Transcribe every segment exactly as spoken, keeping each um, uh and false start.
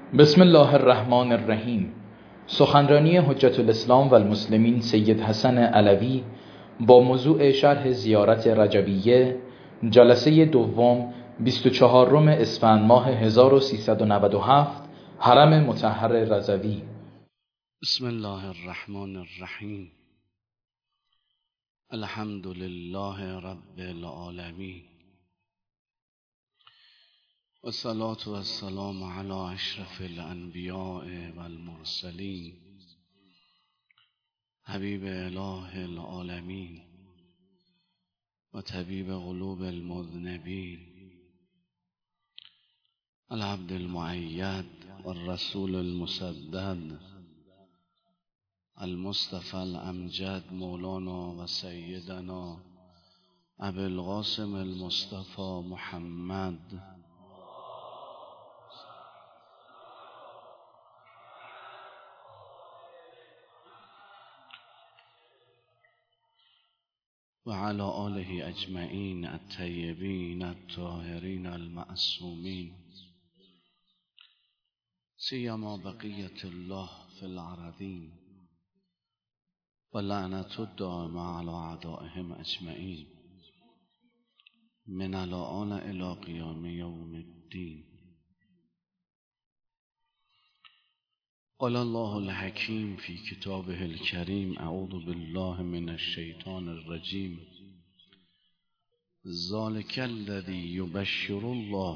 بسم الله الرحمن الرحیم. سخنرانی حجت الاسلام و المسلمین سید حسن علوی با موضوع شرح زیارت رجبیه، جلسه دوم، بیست و چهارم اسفند ماه هزار و سیصد و نود و هفت، حرم مطهر رضوی. بسم الله الرحمن الرحیم. الحمد لله رب العالمین و الصلاة و السلام علی اشرف الانبیاء و المرسلین حبیب اله العالمین و طبیب قلوب المذنبین العبد المؤید و الرسول المسدد المصطفى الامجد مولانا و سیدنا ابی القاسم المصطفى محمد و علی آله اجمعین الطیبین الطاهرین المعصومین سیما بقیة الله فی الارضین و لعنت الدائمة علی اعدائهم اجمعین من الآن الی قیام یوم الدین. قال الله الحکیم فی کتابه الکریم اعوذ بالله من الشیطان الرجیم ذلک الذی یبشر الله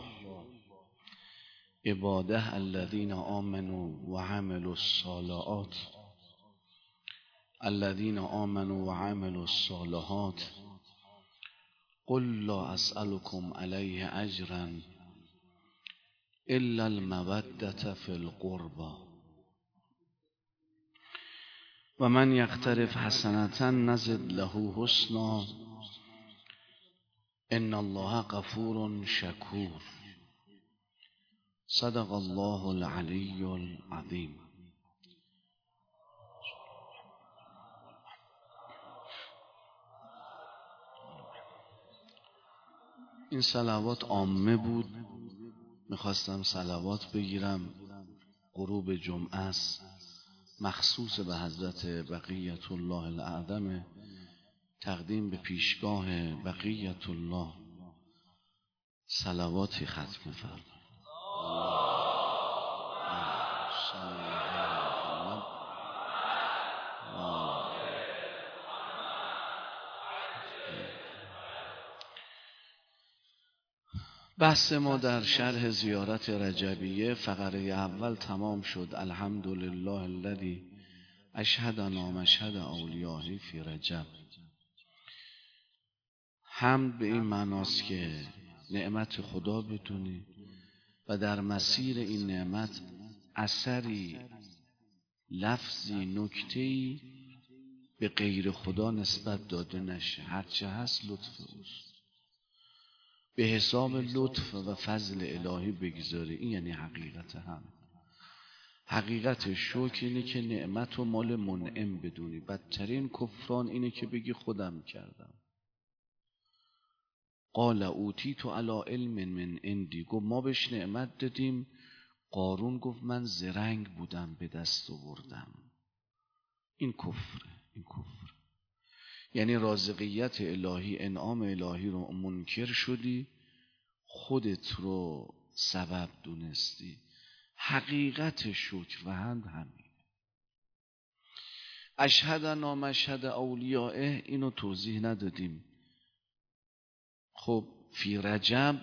عباده الذین آمنوا و عملوا الصالحات الذين آمنوا وعملوا الصالحات قل لا أسألكم عليه أجرا إلا المودة في القربى ومن يقترف حسنة نزد له حسنا إن الله غفور شكور. صدق الله العلي العظيم. این صلوات عامه بود، میخواستم صلوات بگیرم. غروب جمعه است، مخصوص به حضرت بقیت الله الاعظم، تقدیم به پیشگاه بقیت الله صلواتی ختم فرمایید. بحث ما در شرح زیارت رجبیه فقره اول تمام شد. الحمدلله الذی اشهدنا مشهد اولیائه فی رجب. حمد به این معناست که نعمت خدا بدونی و در مسیر این نعمت اثری، لفظی، نکته‌ای به غیر خدا نسبت داده نشه. هرچه هست لطف اوست، به حساب لطف و فضل الهی بگذاری. این یعنی حقیقت هم. حقیقت شکر اینه که نعمت و مال منعم بدونی. بدترین کفران اینه که بگی خودم کردم. قال اوتیت علی علم من عندی، گفت ما بهش نعمت دادیم. قارون گفت من زرنگ بودم به دست آوردم. این کفره. این کفر یعنی رازقیت الهی، انعام الهی رو منکر شدی، خودت رو سبب دونستی. حقیقت شکر و حمد همین. اشهدنا مشهد اولیائه، اینو توضیح ندادیم. خب فی رجب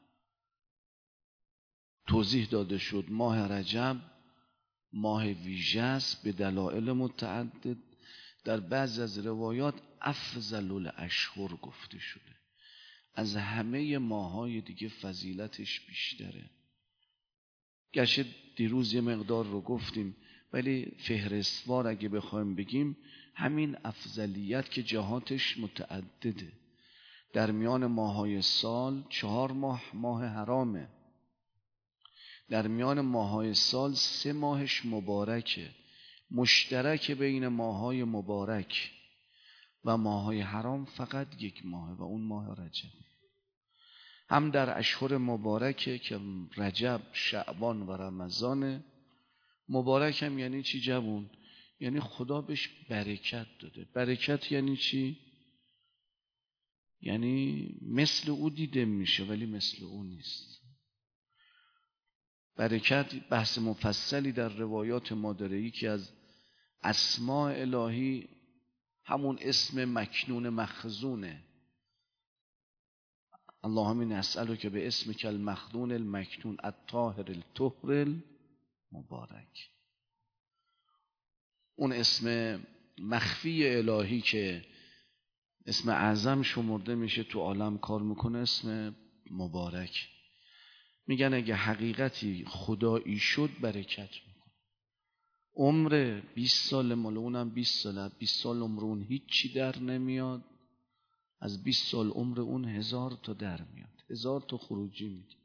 توضیح داده شد. ماه رجب ماه ویژه است به دلایل متعدد. در بعض از روایات افضل الاشهر گفته شده. از همه ماهای دیگه فضیلتش بیشتره. گرچه دیروز یه مقدار رو گفتیم، ولی فهرستوار اگه بخوایم بگیم همین افضلیت که جهاتش متعدده. در میان ماهای سال چهار ماه ماه حرامه. در میان ماهای سال سه ماهش مبارکه، مشترک بین ماهای مبارک و ماهای حرام فقط یک ماه و اون ماه رجب. هم در اشهر مبارکه که رجب، شعبان و رمضان. مبارک هم یعنی چی جوون؟ یعنی خدا بهش برکت داده. برکت یعنی چی؟ یعنی مثل او دیده میشه ولی مثل او نیست. برکت بحث مفصلی در روایات ما داره. یکی از اسماء الهی همون اسم مکنون مخزونه. اللهم نسألک به اسمک المخزون المکنون الطاهر الطهر المبارک. اون اسم مخفی الهی که اسم اعظم شمرده میشه تو عالم کار میکنه، اسم مبارک. میگن اگه حقیقتی خدایی شد برکت میکنه. عمر بیست سال مال اونم بیست ساله، بیست سال عمر اون هیچی در نمیاد، از بیست سال عمر اون هزار تا در میاد، هزار تا خروجی میده.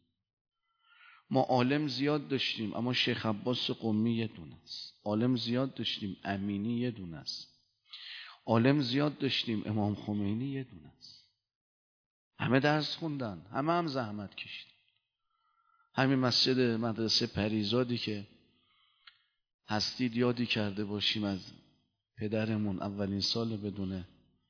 ما عالم زیاد داشتیم اما شیخ عباس قمی یه دونه است. عالم زیاد داشتیم امینی یه دونه است. عالم زیاد داشتیم امام خمینی یه دونه است. همه درس خوندن، همه هم زحمت کشیدن. همین مسجد مدرسه پریزادی که هستید یادی کرده باشیم از پدرمون اولین سال بدونه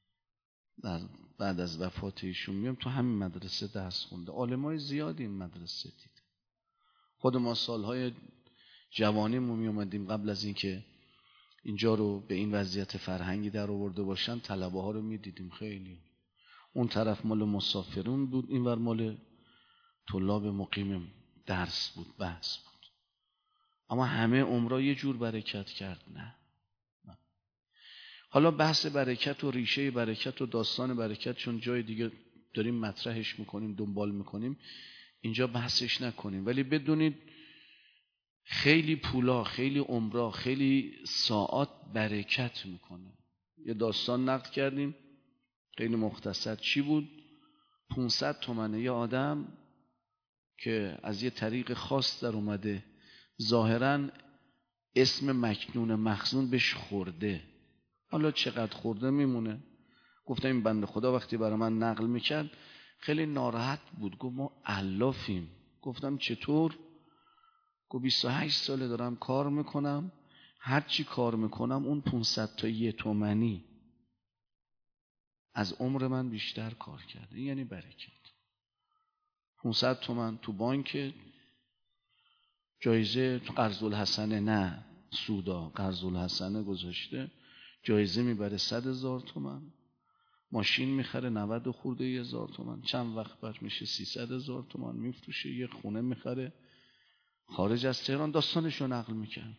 در بعد از وفات ایشون میام تو همین مدرسه درس خونده. عالمای زیادی این مدرسه دید. خود ما سالهای جوانیمون می اومدیم قبل از اینکه اینجا رو به این وضعیت فرهنگی در آورده باشن طلبه ها رو می دیدیم. خیلی اون طرف مال مسافرون بود، این ور مال طلاب مقیم درس بود، بحث بود. اما همه عمرها یه جور برکت کرد. نه, نه. حالا بحث برکت و ریشه برکت و داستان برکت چون جای دیگه داریم مطرحش میکنیم، دنبال میکنیم، اینجا بحثش نکنیم. ولی بدونید خیلی پولا، خیلی عمرها، خیلی ساعات برکت میکنه. یه داستان نقل کردیم خیلی مختصر. چی بود؟ پانصد تومنه یه آدم که از یه طریق خاص در اومده، ظاهراً اسم مکنون مخزون بهش خورده. حالا چقدر خورده میمونه. گفتم این بنده خدا وقتی برای من نقل میکرد خیلی ناراحت بود. گفت ما علافیم. گفتم چطور؟ گفت بیست و هشت ساله دارم کار میکنم، هر چی کار میکنم اون پانصد تا یه تومنی از عمر من بیشتر کار کرده. این یعنی برکت. پانصد تومن تو بانک جایزه قرض الحسنه، نه سودا، قرض الحسنه گذاشته، جایزه میبره صد هزار تومن، ماشین میخره نود و خورده هزار تومن، چند وقت بعد میشه سیصد هزار تومن میفروشه، یه خونه میخره خارج از تهران. داستانش رو نقل میکنه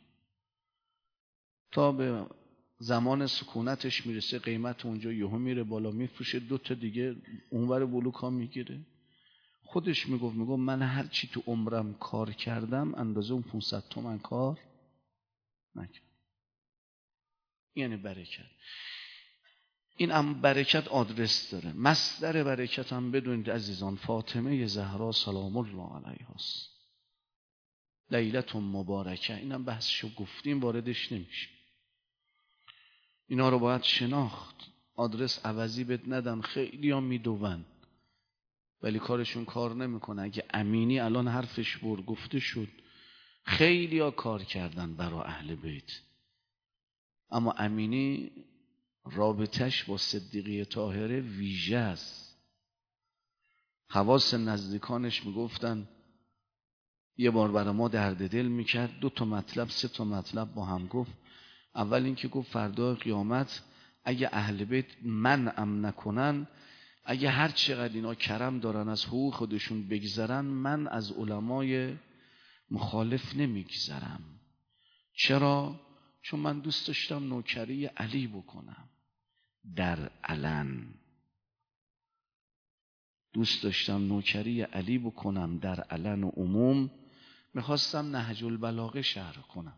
تا به زمان سکونتش میرسه قیمت اونجا یهو میره بالا، میفروشه، دو تا دیگه اونور بلوک ها میگیره. خودش میگفت میگفت من هر چی تو عمرم کار کردم اندازه اون پانصد تومن کار نکردم. یعنی برکت. این هم برکت آدرس داره. مصدر برکت هم بدونید عزیزان فاطمه زهرا سلام الله علیها است. لیلت مبارکه. اینم بحثشو گفتیم، واردش نمیشه. اینا رو باید شناخت. آدرس عوضی بد ندن. خیلی هم میدون ولی کارشون کار نمیکنه. اگه امینی الان حرفش بر گفته شد، خیلی ها کار کردن برای اهل بیت، اما امینی رابطش با صدیقه طاهره ویژه است. خواص نزدیکانش میگفتن یه بار برای ما درد دل میکرد، دو تا مطلب سه تا مطلب با هم گفت. اول اینکه گفت فردا قیامت اگه اهل بیت منعم نکنن، اگه هر چقدر اینا کرم دارن از حقوق خودشون بگذرن، من از علمای مخالف نمیگذرم. چرا؟ چون من دوست داشتم نوکری علی بکنم در علن. دوست داشتم نوکری علی بکنم در علن و عموم. میخواستم نهج البلاغه شرح کنم.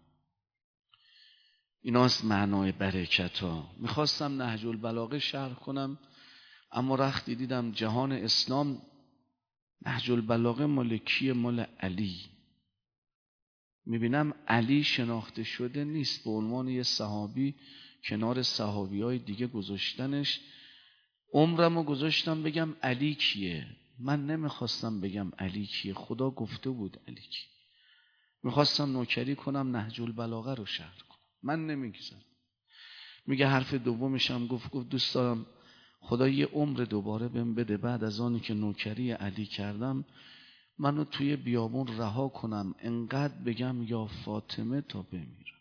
ایناست معنای برکت ها. میخواستم نهج البلاغه شرح کنم، اما رختی دیدم جهان اسلام نهج البلاغه مال کیه؟ مال علی. میبینم علی شناخته شده نیست، به عنوان یه صحابی کنار صحابی های دیگه گذاشتنش. عمرمو گذاشتم بگم علی کیه. من نمیخواستم بگم علی کیه، خدا گفته بود علی کیه. میخواستم نوکری کنم نهج البلاغه رو شرح کنم، من نمیگذارم. میگه حرف دومش هم گفت گفت دوست دارم خدا یه عمر دوباره بهم بده، بعد از آنی که نوکری علی کردم منو توی بیابون رها کنم، انقدر بگم یا فاطمه تا بمیرم.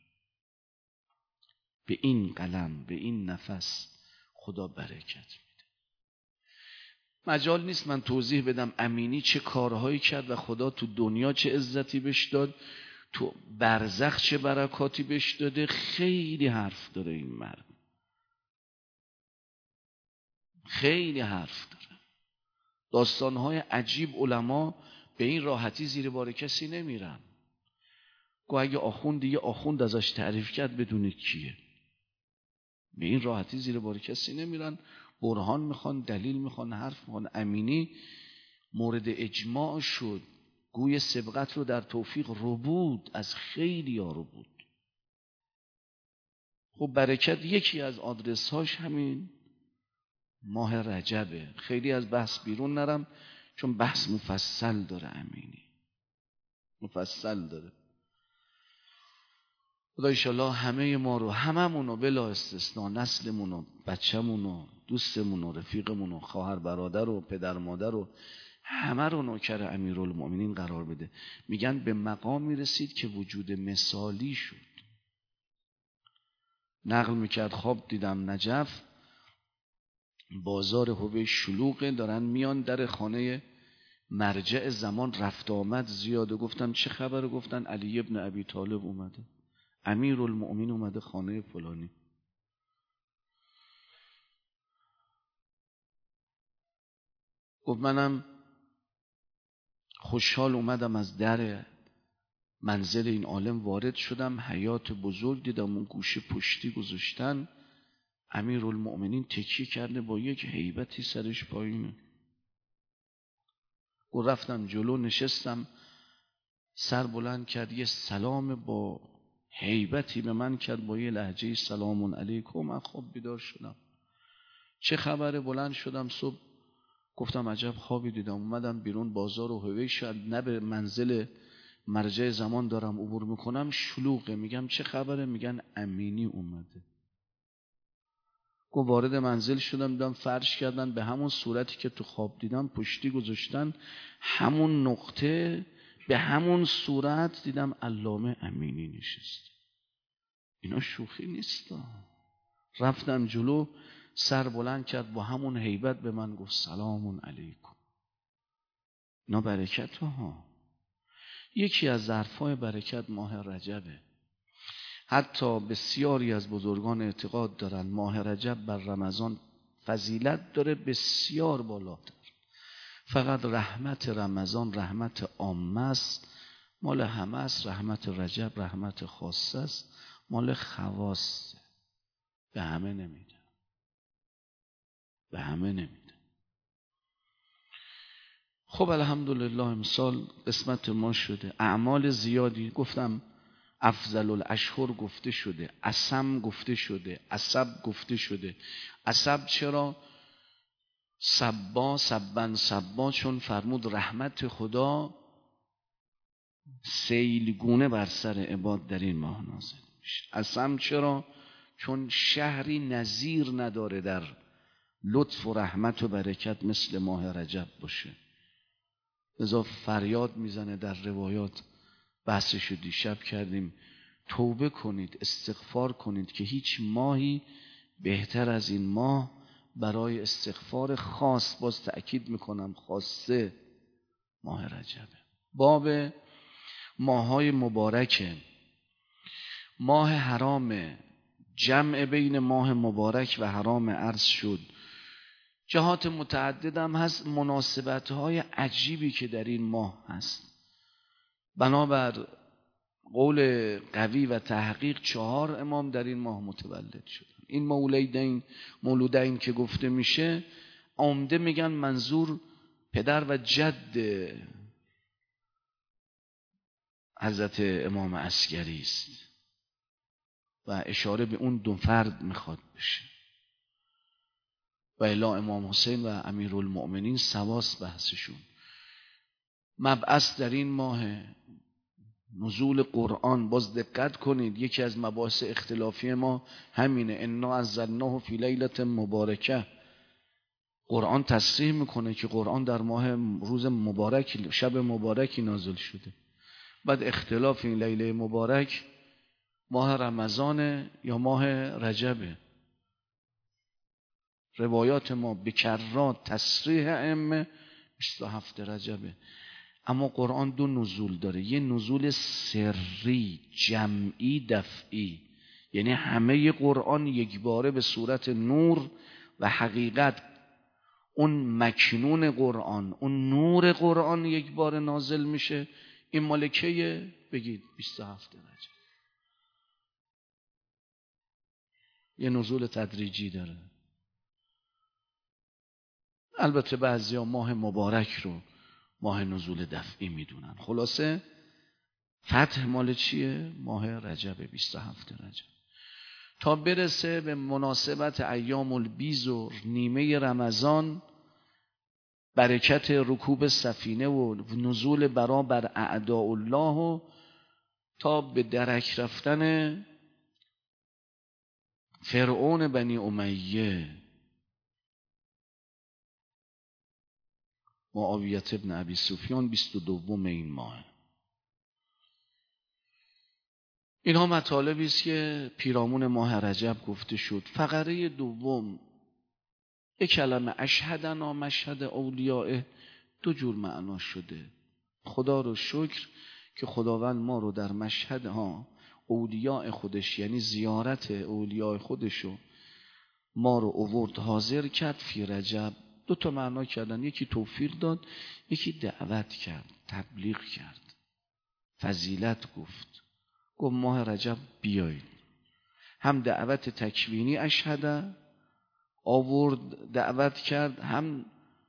به این قلم، به این نفس خدا برکت میده. مجال نیست من توضیح بدم امینی چه کارهایی کرد و خدا تو دنیا چه عزتی بهش داد، تو برزخ چه برکاتی بهش داده. خیلی حرف داره این مرد، خیلی حرف داره. داستانهای عجیب علما به این راحتی زیر بار کسی نمیرن. گو اگه آخوند یه آخوند ازش تعریف کرد بدونید کیه. به این راحتی زیر بار کسی نمیرن، برهان میخوان، دلیل میخوان، حرف میخوان. امینی مورد اجماع شد، گوی سبقت رو در توفیق رو بود، از خیلی ها رو بود. خب برکت یکی از آدرس هاش همین ماه رجبه. خیلی از بحث بیرون نرم چون بحث مفصل داره، امینی مفصل داره. خدا ایشالله همه ما رو، هممونو بلا استثناء، نسلمونو، بچه‌مونو، دوستمونو، رفیقمونو، خواهر برادر و پدر مادر رو، همه رو نوکر امیرالمؤمنین قرار بده. میگن به مقامی رسید که وجود مثالی شد. نقل میکرد خواب دیدم نجف بازار حوبه شلوغه، دارن میان در خانه مرجع زمان، رفت آمد زیاده. گفتم چه خبره؟ گفتن علی ابن ابی طالب اومده، امیرالمؤمنین اومده خانه فلانی. گفت منم خوشحال اومدم از در منزل این عالم وارد شدم، حیات بزرگ دیدم، اون گوشه پشتی گذاشتن، امیرالمؤمنین تکیه کرده با یک هیبتی سرش پایینه. گفت رفتم جلو نشستم، سر بلند کرد یه سلام با هیبتی به من کرد با یه لهجه سلام علیکم. من خواب بیدار شدم، چه خبره؟ بلند شدم صبح، گفتم عجب خوابی دیدم. اومدم بیرون بازار و هوی شد، نه به منزل مرجع زمان دارم عبور میکنم، شلوغه. میگم چه خبره؟ میگن امینی اومده. گفت وارد منزل شدم، دیدم فرش کردن به همون صورتی که تو خواب دیدم، پشتی گذاشتن همون نقطه، به همون صورت دیدم علامه امینی نشسته. اینا شوخی نیست. رفتم جلو، سر بلند کرد با همون هیبت به من گفت سلام علیکم. اینا برکت ها. یکی از ظرفای برکت ماه رجبه. حتی بسیاری از بزرگان اعتقاد دارن ماه رجب بر رمضان فضیلت داره بسیار بالاتر. فقط رحمت رمضان رحمت عامه است، مال همه است. رحمت رجب رحمت خاصه است، مال خواصه. به همه نمیده، به همه نمیده. خب الحمدلله امسال قسمت ما شده. اعمال زیادی گفتم، افضل الاشهر گفته شده، عصم گفته شده، عصب گفته شده. عصب چرا؟ سبا سبن سبا، چون فرمود رحمت خدا سیلگونه بر سر عباد در این ماه نازل میشه. عصم چرا؟ چون شهری نظیر نداره در لطف و رحمت و برکت مثل ماه رجب باشه. لذا فریاد میزنه در روایات، بحثشو دیشب کردیم، توبه کنید، استغفار کنید که هیچ ماهی بهتر از این ماه برای استغفار خاص، باز تأکید میکنم خاصه، ماه رجبه. باب ماهای مبارکه. ماه حرام، جمع بین ماه مبارک و حرام عرض شد. جهات متعددم هست، مناسبت‌های عجیبی که در این ماه هست. بنابر قول قوی و تحقیق چهار امام در این ماه متولد شد. این مولودین مولودین که گفته میشه، عمده میگن منظور پدر و جد حضرت امام عسکری است و اشاره به اون دو فرد میخواد بشه. و الا امام حسین و امیرالمؤمنین سواس بحثشون. مبعث در این ماه، نزول قرآن، باز دقت کنید یکی از مباحث اختلافی ما همینه، انا انزلناه فی لیلة مبارکه. قرآن تصریح میکنه که قرآن در ماه روز مبارک، شب مبارکی نازل شده. بعد اختلاف این لیله مبارک ماه رمضان یا ماه رجبه. روایات ما بکرات تصریح ائمه بیست و هفت رجبه. اما قرآن دو نزول داره، یه نزول سری جمعی دفعی، یعنی همه قرآن یک باره به صورت نور و حقیقت، اون مکنون قرآن، اون نور قرآن یک بار نازل میشه. این مالکه بگید بیست و هفت رجب. یه نزول تدریجی داره. البته بعضیا ماه مبارک رو ماه نزول دفعی میدونن. خلاصه فتح مال چیه؟ ماه رجب، بیست و هفت رجب. تا برسه به مناسبت ایام البیض و نیمه رمضان، برکت رکوب سفینه و نزول برا بر اعداء الله و تا به درک رفتن فرعون بنی امیه، معاویه ابن ابی سفیان، بیست و دوم این ماه. اینها مطالبی است که پیرامون ماه رجب گفته شد. فقره دوم، یک کلمه اشهدنا مشهد اولیاء دو جور معنا شده. خدا رو شکر که خداوند ما رو در مشهد ها اولیاء خودش، یعنی زیارت اولیاء خودشو ما رو اوورد حاضر کرد فی رجب. دو تا معنا کردن، یکی توفیق داد، یکی دعوت کرد، تبلیغ کرد، فضیلت گفت، گفت ماه رجب بیایید. هم دعوت تکوینی اشهده آورد دعوت کرد، هم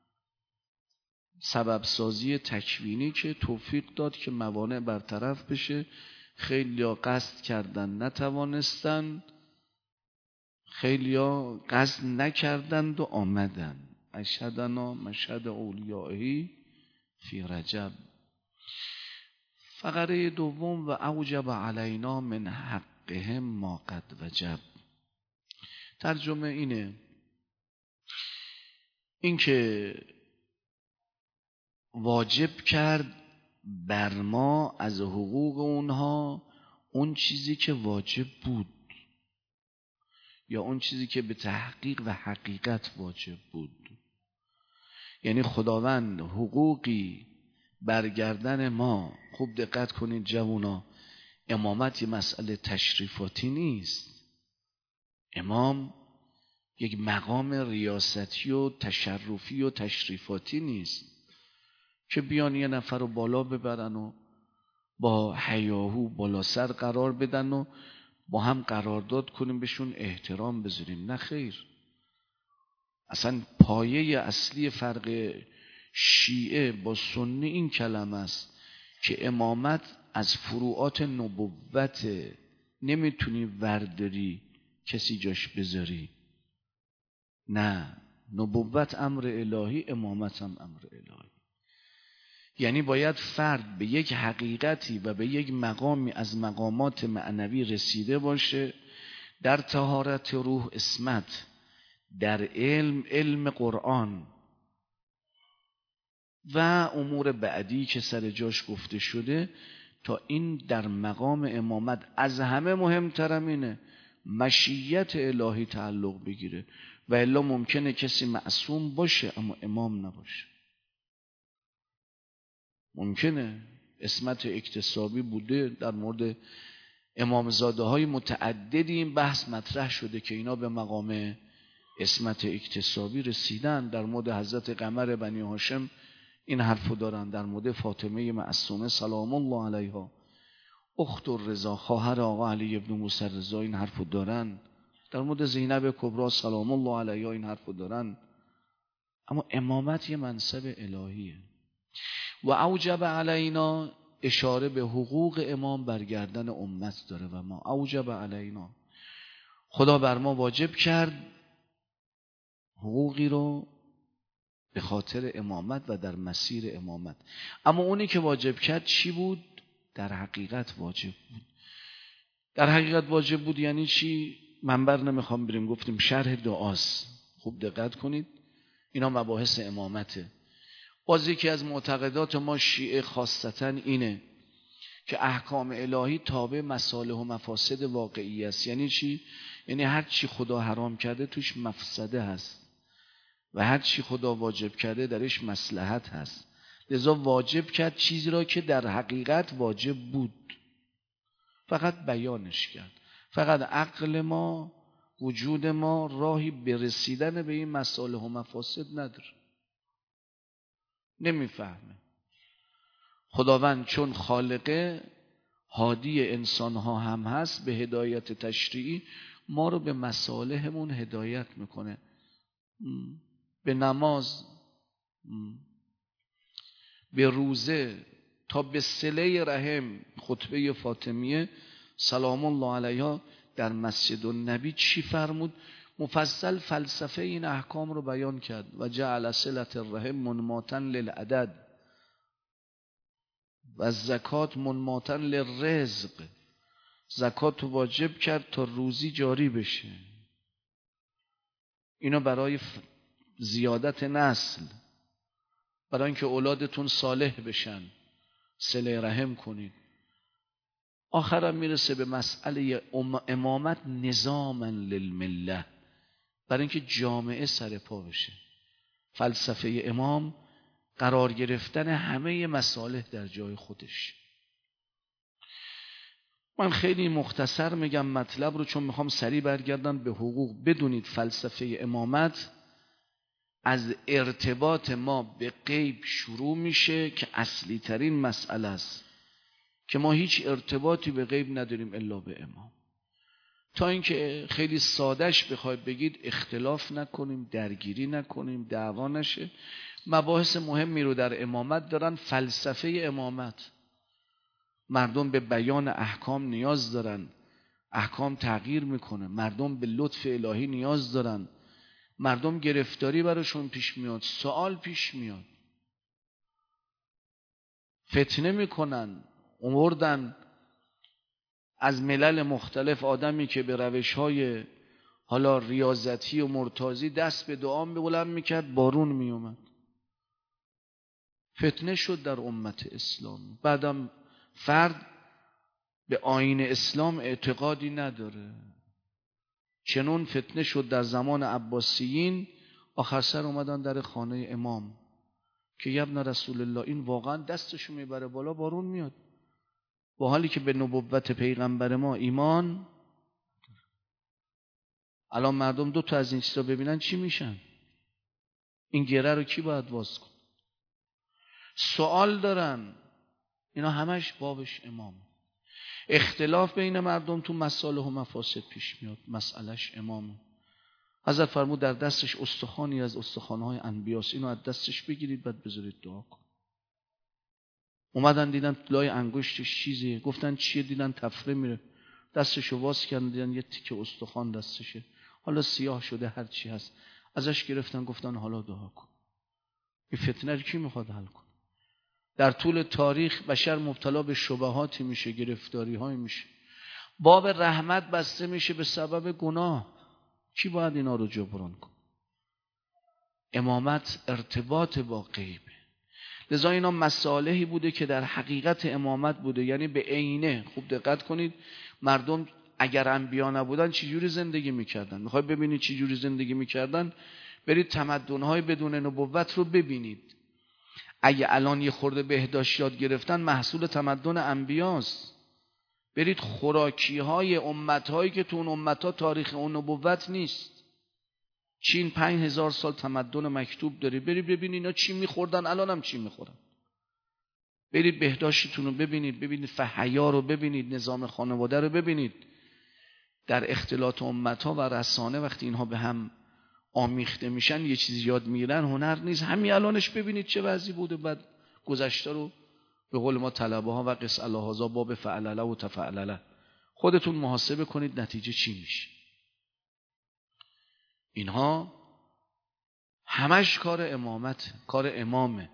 سبب سازی تکوینی که توفیق داد که موانع برطرف بشه. خیلیا قصد کردن نتوانستن، خیلیا قصد نکردند و آمدن. اشهدنا مشهد اولیائهی فی رجب. فقره دوم، و اوجب علینا من حقهم ما قد وجب. ترجمه اینه، این که واجب کرد بر ما از حقوق اونها اون چیزی که واجب بود، یا اون چیزی که به تحقیق و حقیقت واجب بود. یعنی خداوند حقوقی برگردن ما. خوب دقت کنید جوونا، امامت یه مسئله تشریفاتی نیست. امام یک مقام ریاستی و تشرفی و تشریفاتی نیست که بیان یه نفر رو بالا ببرن و با هیاهو بالا سر قرار بدن و با هم قرارداد کنیم بهشون احترام بذاریم. نه خیر. اصلا پایه اصلی فرق شیعه با سنی این کلمه است که امامت از فروعات نبوت، نمیتونی ورداری کسی جاش بذاری. نه، نبوت امر الهی، امامت هم امر الهی. یعنی باید فرد به یک حقیقتی و به یک مقامی از مقامات معنوی رسیده باشه، در طهارت روح عصمت، در علم علم قرآن و امور بعدی که سر جاش گفته شده، تا این در مقام امامت از همه مهمترم اینه مشیت الهی تعلق بگیره. و الا ممکنه کسی معصوم باشه اما امام نباشه. ممکنه عصمت اکتسابی بوده. در مورد امامزاده های متعددی این بحث مطرح شده که اینا به مقام عصمت اکتسابی رسیدن. در مورد حضرت قمر بنی هاشم این حرفو دارن، در مورد فاطمه معصومه سلام الله علیها اخت الرضا خواهر آقا علی ابن موسی رضا این حرفو دارن، در مورد زینب کبرا سلام الله علیها این حرفو دارن. اما امامت یه منصب الهیه. و اوجب علینا اشاره به حقوق امام برگردن امت داره. و ما اوجب علینا، خدا بر ما واجب کرد حقوقی رو به خاطر امامت و در مسیر امامت. اما اونی که واجب کرد چی بود؟ در حقیقت واجب بود. در حقیقت واجب بود یعنی چی؟ منبر نمیخوام بریم، گفتیم شرح دعاست. خوب دقت کنید، اینا مباحث امامته. باز یکی از معتقدات ما شیعه خاصتا اینه که احکام الهی تابع مصالح و مفاسد واقعی است. یعنی چی؟ یعنی هر چی خدا حرام کرده توش مفسده هست و هر چی خدا واجب کرده درش مصلحت هست. لذا واجب کرد چیزی را که در حقیقت واجب بود، فقط بیانش کرد. فقط عقل ما، وجود ما راهی به رسیدن به این مصالح و مفاسد نداره، نمیفهمه. خداوند چون خالقه هادی انسان ها هم هست، به هدایت تشریعی ما رو به مصالحمون هدایت میکنه. به نماز، به روزه، تا به صله رحم. خطبه فاطمیه سلام الله علیها در مسجد النبی چی فرمود؟ مفصل فلسفه این احکام رو بیان کرد. و جعل صلة الرحم منماتا للعدد و زکات منماتا للرزق. زکات واجب کرد تا روزی جاری بشه. اینو برای زیادت نسل، برای اینکه اولادتون صالح بشن صله رحم کنید. آخرم میرسه به مسئله امامت نظاما للمله، برای اینکه جامعه سر پا بشه. فلسفه امام قرار گرفتن همه مصالح در جای خودش. من خیلی مختصر میگم مطلب رو، چون میخوام سریع برگردم به حقوق. بدونید فلسفه امامت از ارتباط ما به غیب شروع میشه که اصلی ترین مسئله است، که ما هیچ ارتباطی به غیب نداریم الا به امام. تا اینکه خیلی سادهش بخواید بگید اختلاف نکنیم، درگیری نکنیم، دعوا نشه. مباحث مهمی رو در امامت دارن. فلسفه امامت، مردم به بیان احکام نیاز دارن، احکام تغییر میکنه. مردم به لطف الهی نیاز دارن، مردم گرفتاری براشون پیش میاد، سوال پیش میاد، فتنه میکنن. اومردن از ملل مختلف آدمی که به روشهای حالا ریاضتی و مرتازی دست به دعا بلند میکرد، بارون میومد. فتنه شد در امت اسلام. بعدم فرد به آیین اسلام اعتقادی نداره. چنون فتنه شد در زمان عباسیین، آخر سر اومدن در خانه امام که ابن رسول الله، این واقعا دستشو میبره بالا بارون میاد، با حالی که به نبوت پیغمبر ما ایمان. الان مردم دو تا از این چیزا ببینن چی میشن؟ این گره رو کی باید باز کن؟ سوال دارن. اینا همش بابش امام. اختلاف بین مردم تو مصالح و مفاسد پیش میاد، مسئلهش امامه. حضرت فرمود در دستش استخوانی از استخوانهای انبیاست، اینو از دستش بگیرید بعد بذارید دعا کن. اومدن دیدن لای انگشتش چیزیه، گفتن چیه؟ دیدن تفره میره، دستشو واس کردن دیدن یه تیکه استخوان دستشه، حالا سیاه شده، هر چی هست ازش گرفتن، گفتن حالا دعا کن. این فتنه رو کی میخواد حل کنه؟ در طول تاریخ بشر مبتلا به شبهاتی میشه، گرفتاری های میشه، باب رحمت بسته میشه به سبب گناه. کی باید اینا رو جبران کنه؟ امامت ارتباط با غیبه. لذا اینا مصالحی بوده که در حقیقت امامت بوده، یعنی به عینه. خوب دقت کنید، مردم اگر انبیا نبودن چی جوری زندگی میکردن؟ میخواید ببینید چی جوری زندگی میکردن؟ برید تمدن‌های بدون نبوت رو ببینید. اگه الان یه خورده بهداشت یاد گرفتن، محصول تمدن انبیاست. برید خوراکی‌های امت‌هایی که تو اون امت‌ها تاریخ اون نبوت نیست. چین پنج هزار سال تمدن مکتوب داره، برید ببینید اینا چی میخوردن، الان هم چی میخورن. برید بهداشتتون رو ببینید، ببینید فحیا رو ببینید، نظام خانواده رو ببینید. در اختلاط امت‌ها و رسانه وقتی اینها به هم آمیخته میشن، یه چیزی یاد میگیرن، هنر نیست. همین الانش ببینید چه وضعی بوده. بعد گذشته رو به قول ما طلبه ها و قص الهازا باب فعلله و تفعلله، خودتون محاسبه کنید نتیجه چی میشه. اینها همش کار امامت، کار امامه.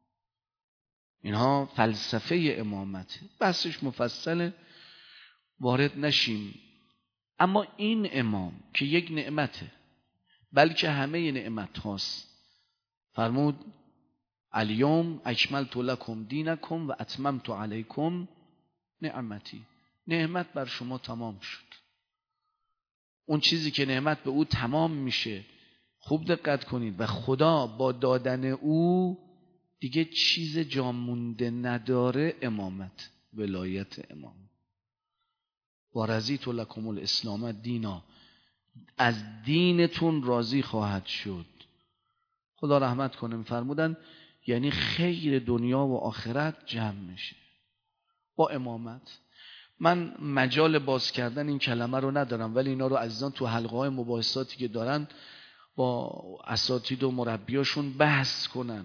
اینها فلسفه امامت، بحثش مفصله، وارد نشیم. اما این امام که یک نعمته، بلکه همه نعمت هاست، فرمود الیوم اکملت لکم دینکم و اتممت علیکم نعمتی. نعمت بر شما تمام شد. اون چیزی که نعمت به او تمام میشه، خوب دقت کنید، و خدا با دادن او دیگه چیز جا مونده نداره، امامت، ولایت امام. و رضیت لکم الاسلام دینا، از دینتون راضی خواهد شد. خدا رحمت کنه، فرمودن یعنی خیر دنیا و آخرت جمع میشه با امامت. من مجال باز کردن این کلمه رو ندارم، ولی اینا رو عزیزان تو حلقه های مباحثاتی که دارن با اساتید و مربیاشون بحث کنن.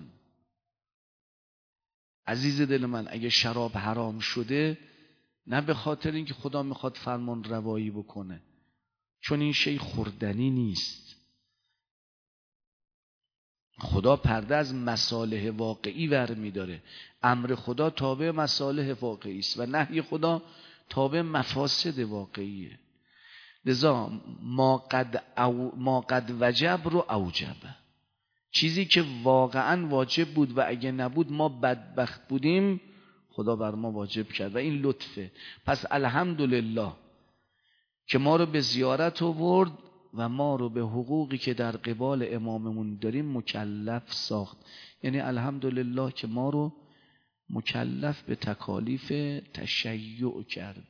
عزیز دل من، اگه شراب حرام شده، نه به خاطر اینکه خدا میخواد فرمان روایی بکنه، چون این شی خوردنی نیست. خدا پرده از مصالح واقعی ور میداره. امر خدا تابع مصالح واقعی است و نهی خدا تابع مفاسد واقعیه. لذا ما قد, او ما قد وجب رو اوجب، چیزی که واقعا واجب بود و اگه نبود ما بدبخت بودیم، خدا بر ما واجب کرد و این لطفه. پس الحمدلله که ما رو به زیارت آورد و ما رو به حقوقی که در قبال اماممون داریم مکلف ساخت. یعنی الحمدلله که ما رو مکلف به تکالیف تشیع کرد،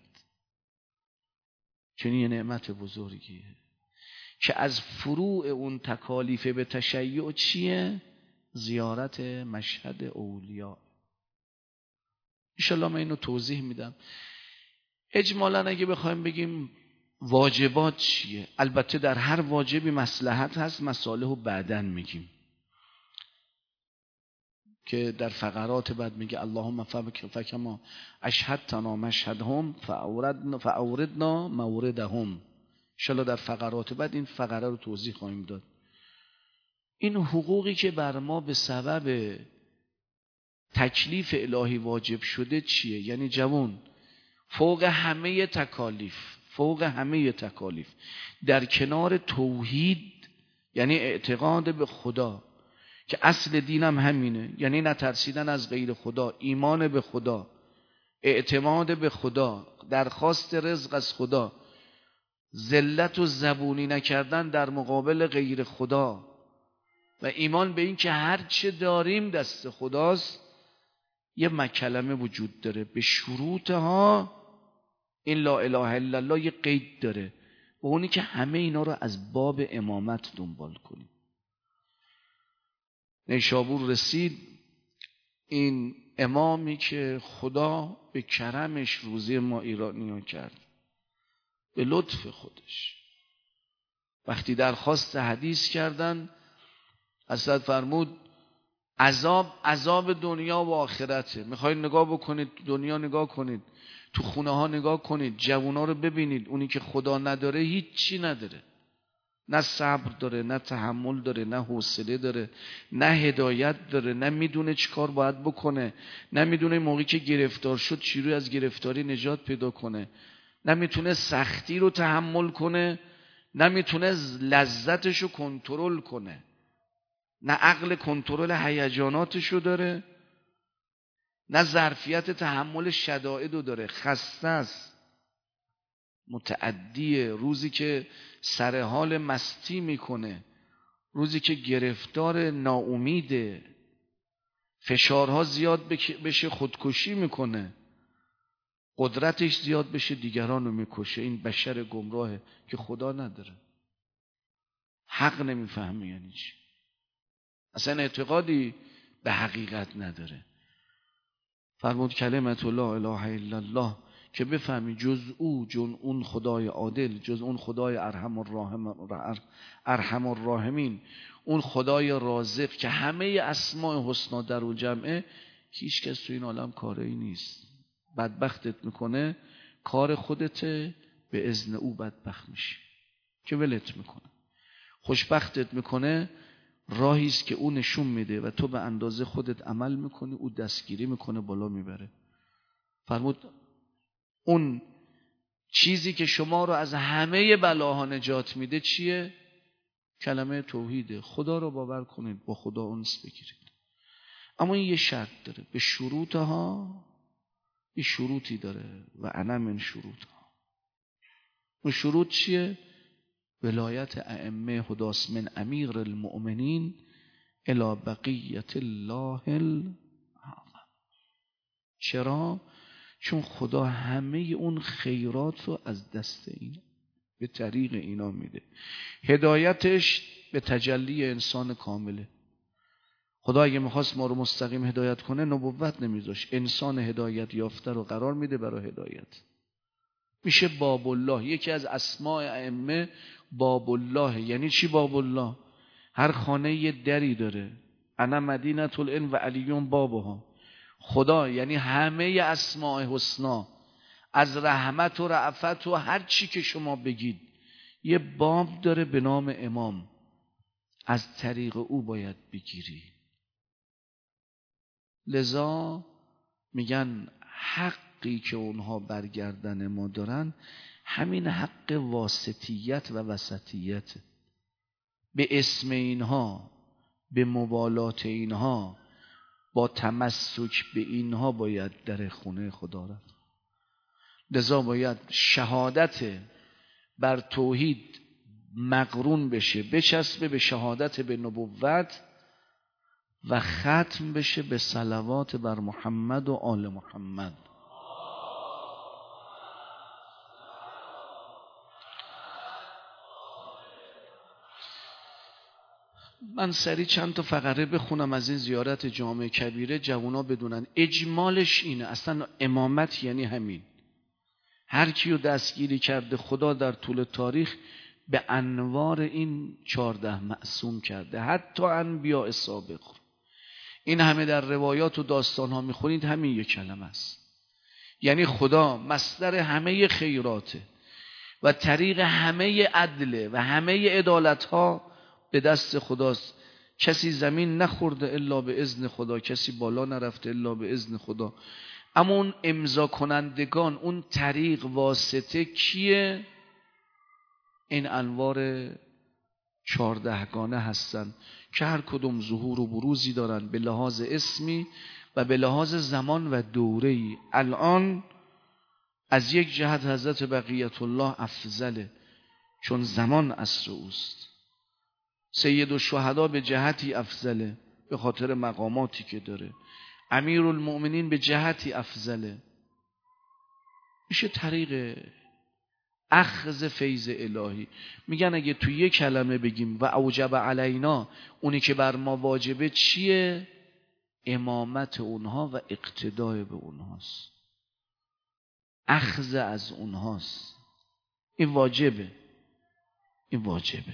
چون یه نعمت بزرگیه که از فروع اون تکالیف به تشیع چیه؟ زیارت مشهد اولیاء. انشالله من اینو توضیح میدم. اجمالا اگه بخوایم بگیم واجبات چیه، البته در هر واجبی مصلحت هست، مصالح رو بعداً میگیم که در فقرات بعد میگه اللهم فکما اشهدتنا مشهدهم فاوردنا فاوردنا موردهم. انشالله در فقرات بعد این فقره رو توضیح خواهیم داد. این حقوقی که بر ما به سبب تکلیف الهی واجب شده چیه؟ یعنی جوان، فوق همه تکالیف، فوق همه تکالیف در کنار توحید، یعنی اعتقاد به خدا که اصل دینم همینه، یعنی نترسیدن از غیر خدا، ایمان به خدا، اعتماد به خدا، درخواست رزق از خدا، ذلت و زبونی نکردن در مقابل غیر خدا و ایمان به این که هر چه داریم دست خداست. یه مکلمه وجود داره، به شروطها این لا اله الا الله یه قید داره و اونی که همه اینا رو از باب امامت دنبال کنیم. نیشابور رسید، این امامی که خدا به کرمش روزی ما ایرانیان کرد، به لطف خودش، وقتی درخواست حدیث کردن، حضرت فرمود عذاب عذاب دنیا و آخرته. میخواید نگاه بکنید دنیا، نگاه کنید تو خونه ها، نگاه کنید جوونا رو ببینید، اونی که خدا نداره هیچی نداره، نه صبر داره، نه تحمل داره، نه حوصله داره، نه هدایت داره، نه میدونه چی کار باید بکنه، نه میدونه موقعی که گرفتار شد چجوری از گرفتاری نجات پیدا کنه، نه میتونه سختی رو تحمل کنه، نه میتونه لذتش رو کنترل کنه، نه عقل کنترل هیجاناتش رو داره، نه ظرفیت تحمل شدائد رو داره. خسته است، متعدیه، روزی که سر حال مستی میکنه، روزی که گرفتار ناامیده، فشارها زیاد بشه خودکشی میکنه، قدرتش زیاد بشه دیگران رو میکشه. این بشر گمراهه که خدا نداره، حق نمیفهمه یعنی چی، اصلا اعتقادی به حقیقت نداره. فرمود کلمت لا اله الا الله، که بفهمی جز او، جز اون خدای عادل، جز اون خدای ارحم الراحم ارحم الراحمین، اون خدای رازق که همه اسماء حسنا در او جمعه، هیچ کس تو این عالم کاری نیست. بدبختت میکنه کار خودته، به اذن او بدبخت میشی که ولت میکنه. خوشبختت میکنه راهی است که او نشون میده و تو به اندازه خودت عمل میکنی، او دستگیری میکنه، بالا میبره. فرمود اون چیزی که شما رو از همه بلاها نجات میده چیه؟ کلمه توحیده. خدا رو باور کنید، با خدا انس بگیرید. اما این یه شرط داره، به شروطها، این شروطی داره و انا من شروطها. اون شروط چیه؟ ولایت ائمه هداست من امیر المؤمنین الی بقیت الله الاعظم. چرا؟ چون خدا همه اون خیرات رو از دست این به طریق اینا میده. هدایتش به تجلی انسان کامله. خدا اگه میخواست ما رو مستقیم هدایت کنه نبوت نمیذاش، انسان هدایت یافته رو قرار میده برای هدایت. میشه باب الله. یکی از اسماء ائمه باب الله. یعنی چی باب الله؟ هر خانه یه دری داره. انا مدینة العلم و علیون بابها. خدا یعنی همه اسماء حسنا، از رحمت و رأفت و هر چی که شما بگید یه باب داره به نام امام، از طریق او باید بگیری. لذا میگن حقی که اونها برگردن ما دارن همین حق واسطیت و وسطیت. به اسم اینها، به مبالات اینها، با تمسک به اینها باید در خونه خدا رفت. لذا باید شهادت بر توحید مقرون بشه، بچسبه به شهادت به نبوت و ختم بشه به صلوات بر محمد و آل محمد. من سری چند تا فقره بخونم از این زیارت جامع کبیره، جوونا بدونن. اجمالش اینه، اصلا امامت یعنی همین. هر کیو دستگیری کرده خدا در طول تاریخ به انوار این چارده معصوم کرده، حتی انبیاء سابق. این همه در روایات و داستان ها میخونید همین یک کلمه است. یعنی خدا مصدر همه خیراته و طریق همه عدله و همه عدالت ها به دست خداست. کسی زمین نخورده الا به اذن خدا، کسی بالا نرفته الا به اذن خدا. اما اون امضا کنندگان، اون طریق واسطه کیه؟ این انوار چهاردهگانه هستن که هر کدوم ظهور و بروزی دارن به لحاظ اسمی و به لحاظ زمان و دوره‌ای. الان از یک جهت حضرت بقیت الله افضله، چون زمان عصر اوست. سید الشهدا به جهتی افضله به خاطر مقاماتی که داره. امیر المؤمنین به جهتی افضله. میشه طریق اخذ فیض الهی. میگن اگه تو یک کلمه بگیم و اوجب علینا، اونی که بر ما واجبه چیه؟ امامت اونها و اقتدای به اونهاست، اخذ از اونهاست. این واجبه، این واجبه.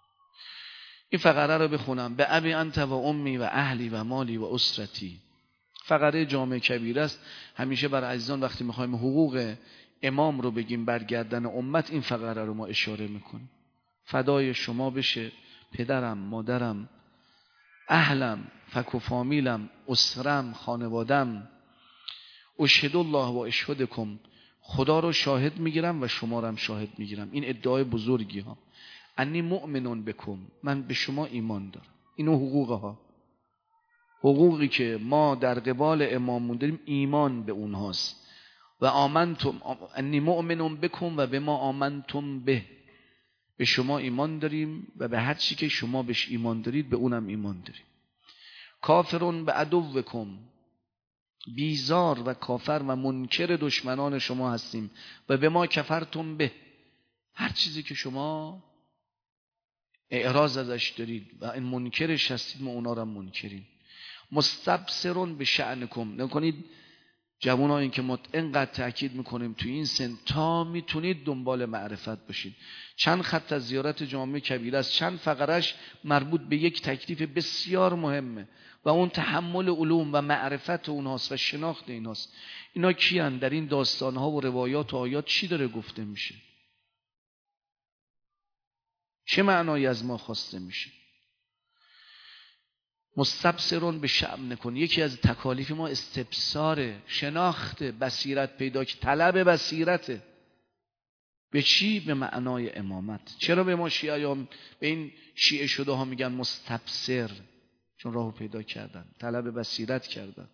این فقره رو بخونم. به ابی انت و امی و اهلی و مالی و اسرتی. فقره جامع کبیره است. همیشه بر عزیزان وقتی میخوایم حقوق امام رو بگیم برگردن امت، این فقره رو ما اشاره میکنیم. فدای شما بشه پدرم، مادرم، اهلم، فک و فامیلم، اسرم، خانوادم. اشهد الله و اشهدکم، خدا رو شاهد میگیرم و شما رو هم شاهد میگیرم. این ادعای بزرگی ها. انی مؤمنون بکم، من به شما ایمان دارم. اینو حقوق ها، حقوقی که ما در قبال امامون داریم ایمان به اونهاست. و آمنتم انی مؤمنون بکم و به ما آمنتم به، به شما ایمان داریم و به هر چی که شما بهش ایمان دارید به اونم ایمان داریم. کافرون به عدوکم، بیزار و کافر و منکر دشمنان شما هستیم. و به ما کفرتم به، هر چیزی که شما اعراض ازش دارید و این منکرش هستید ما اونا رو هم منکریم. مستبصرون به شأنکم، نکنید جوانان این که ما اینقدر تأکید میکنیم توی این سن تا میتونید دنبال معرفت باشید. چند خط از زیارت جامع کبیره است، چند فقرش مربوط به یک تکلیف بسیار مهمه و اون تحمل علوم و معرفت اونهاست و شناخت اینهاست. اینا کیان؟ در این داستانها و روایات و آیات چی داره گفته میشه؟ چه معنایی از ما خواسته میشه؟ مستبصرون به شأن کن. یکی از تکالیف ما استبصار، شناخت، بصیرت پیدا که طلب بصیرته. به چی؟ به معنای امامت. چرا به ما شیعیان، به این شیعه شده ها میگن مستبصر؟ چون راهو پیدا کردن، طلب بصیرت کردن.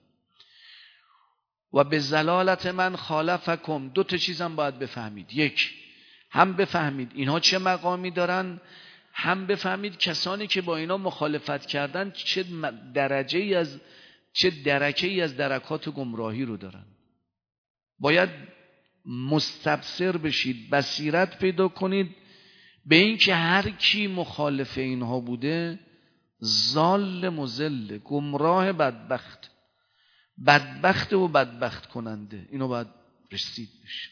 و به زلالت من خالفکم. دو تا چیزم باید بفهمید. یک، هم بفهمید اینها چه مقامی دارن، هم بفهمید کسانی که با اینا مخالفت کردن چه درجه ای از چه درکه ای از درکات گمراهی رو دارن. باید مستبصر بشید، بصیرت پیدا کنید به این که هر کی مخالف اینها بوده ضال مضل، گمراه، بدبخت، بدبخت و بدبخت کننده. اینو باید رسید بشه.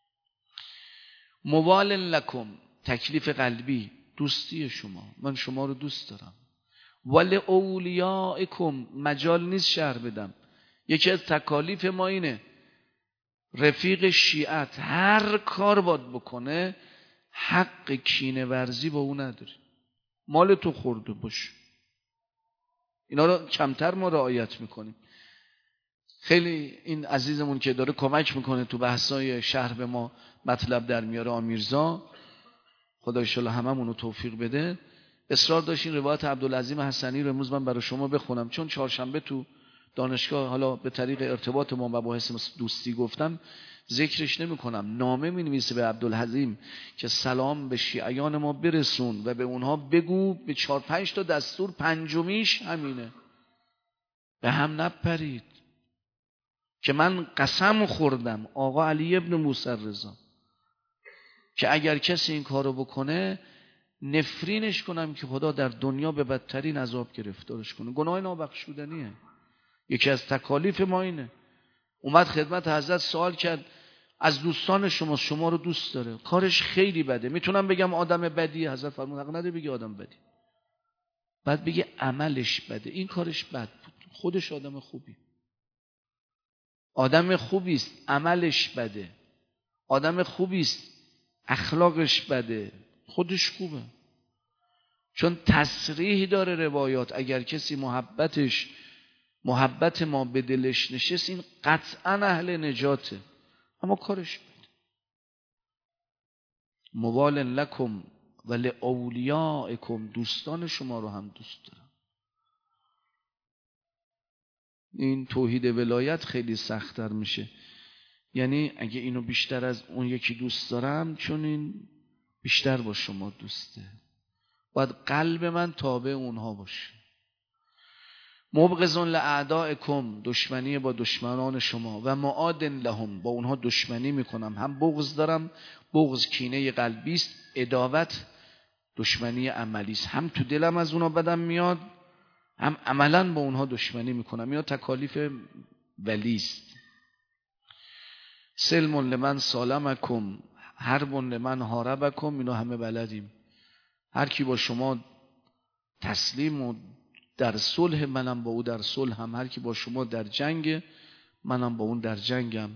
موال لکم، تکلیف قلبی، دوستی شما، من شما رو دوست دارم. ول اولیائکم، مجال نیست شرح بدم. یکی از تکالیف ما اینه رفیق شیعت هر کار باید بکنه حق کینه ورزی با او نداری. مال تو خورده باش. اینا رو کمتر ما رعایت میکنیم. خیلی این عزیزمون که داره کمک میکنه تو بحثای شهر به ما مطلب در میاره، آمیرزا، خدا انشالله هممون رو توفیق بده، اصرار داشت این روایت عبدالعظیم حسنی رو امروز من برای شما بخونم، چون چهارشنبه تو دانشگاه حالا به طریق ارتباط ما و مباحث دوستی گفتم ذکرش نمی کنم. نامه می نویسه به عبدالحلیم که سلام به شیعیان ما برسون و به اونها بگو به چهار پنج تا دستور، پنجمیش همینه، به هم نپرید. که من قسم خوردم آقا علی ابن موسی رضا که اگر کسی این کارو بکنه نفرینش کنم که خدا در دنیا به بدترین عذاب گرفتارش کنه. گناه نابخشودنیه. یکی از تکالیف ما اینه. اومد خدمت حضرت سوال کرد از دوستان شما شما رو دوست داره، کارش خیلی بده، میتونم بگم آدم بدی؟ حضرت فرمود حق نداره بگی آدم بدی، بعد بگی عملش بده. این کارش بد بود، خودش آدم خوبی، آدم خوبی است، عملش بده. آدم خوبی است، اخلاقش بده، خودش خوبه. چون تصریح داره روایات اگر کسی محبتش محبت ما به دلش نشست این قطعا اهل نجاته، اما کارش بده. موال لکم و لاولیائکم، دوستان شما رو هم دوست دارم. این توحید ولایت خیلی سخت‌تر میشه. یعنی اگه اینو بیشتر از اون یکی دوست دارم چون این بیشتر با شما دوسته، باید قلب من تابع اونها باشه. مبغضون لاعدائکم، دشمنی با دشمنان شما، و معاد لهم، با اونها دشمنی میکنم. هم بغض دارم، بغض کینه قلبی است، عداوت دشمنی عملی است. هم تو دلم از اونها بدم میاد، هم عملا با اونها دشمنی میکنم. یا تکالیف ولی است. سلم لمن سالمکم، حرب لمن حاربکم، اینا همه بلدیم. هر کی با شما تسلیم و در صلح، منم با او در صلح هم. هر کی با شما در جنگ، منم با اون در جنگم.